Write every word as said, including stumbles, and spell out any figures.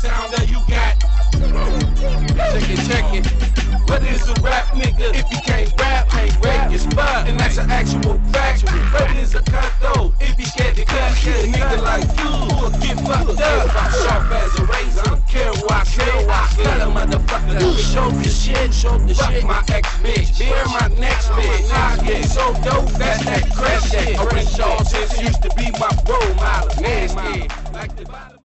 sound that you got. Check it, check it. What is a rap nigga if you can't rap? Can't rap, it's fuck, and that's an actual fact. What is a cut though if you can't cut? A nigga like you will get fucked up. I'm sharp as a razor, I don't care what I say. Tell a motherfucker to show the shit, show the shit. My ex bitch, bear my next bitch. I get so dope, that's that crash shit. Orange Shaw since used to be my role model. Nasty, like the